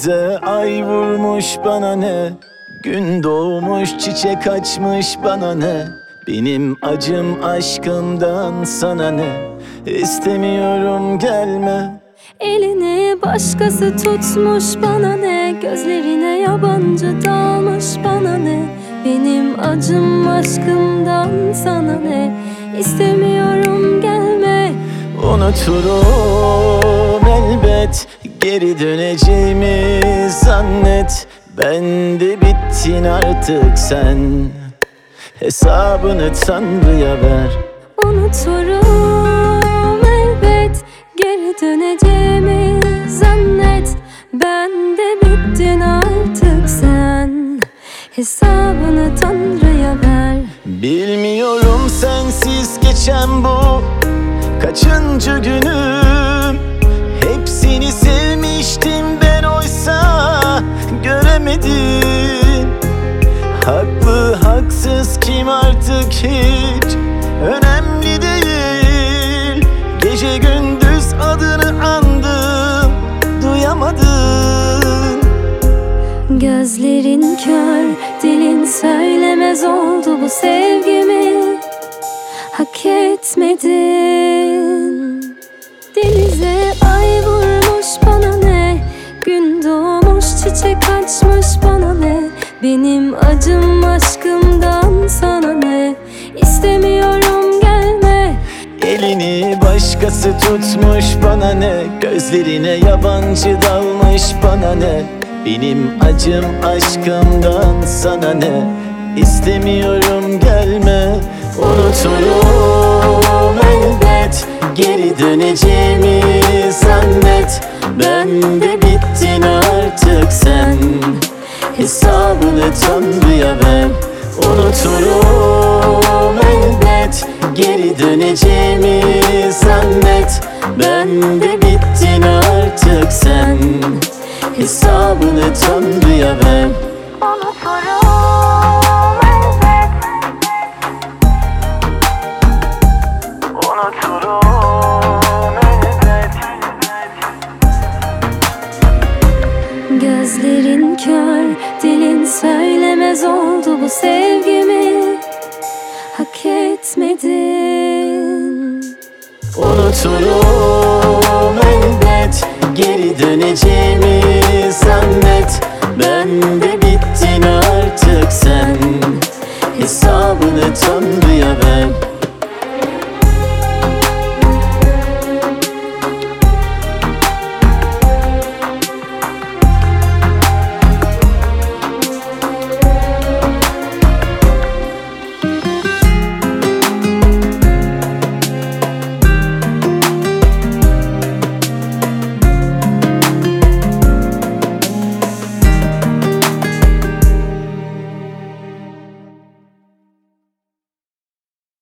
Denize ay vurmuş bana ne, gün doğmuş çiçek açmış bana ne. Benim acım aşkımdan sana ne, istemiyorum gelme. Elini başkası tutmuş bana ne, gözlerine yabancı dalmış bana ne. Benim acım aşkımdan sana ne, istemiyorum gelme. Unuturum elbet, geri döneceğimi zannet. Bende bittin artık sen, hesabını Tanrı'ya ver. Unuturum elbet, geri döneceğimi zannet. Bende bittin artık sen, hesabını Tanrı'ya ver. Bilmiyorum sensiz geçen bu kaçıncı günüm. Hepsini sevmiştim ben, oysa göremedim. Haklı haksız kim artık hiç önemli değil. Gece gündüz adını andım, duyamadın. Gözlerin kör, dilin söylemez oldu bu sevgimi. Hak etmedin. Denize ay vurmuş bana ne, gün doğmuş çiçek açmış bana ne. Benim acım aşkımdan sana ne, istemiyorum gelme. Elini başkası tutmuş bana ne, gözlerine yabancı dalmış bana ne. Benim acım aşkımdan sana ne, istemiyorum gelme. Unuturum elbet, geri döneceğimi zannet. Bende bittin artık sen, hesabını Tanrı'ya ver. Unuturum elbet, geri döneceğimi zannet. Bende bittin artık sen, hesabını Tanrı'ya ver. Unuturum elbet. Unuturum elbet. Gözlerin kör, dilin söylemez oldu bu sevgimi. Hak etmedin. Unuturum elbet, geri döneceğimi zannet. Bende bittin artık sen, hesabını Tanrı'ya ver.